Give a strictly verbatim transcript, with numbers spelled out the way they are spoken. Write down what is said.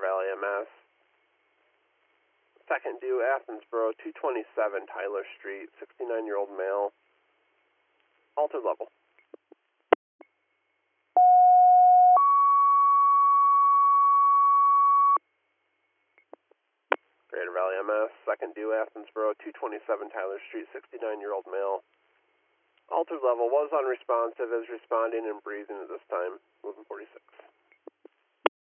Valley M S. Second due, Athensboro, two twenty-seven Tyler Street, sixty-nine-year-old male. Alter level. Greater Valley M S, second due, Athensboro, two twenty-seven Tyler Street, sixty-nine-year-old male. Alter level was unresponsive, is responding and breathing at this time, eleven forty-six.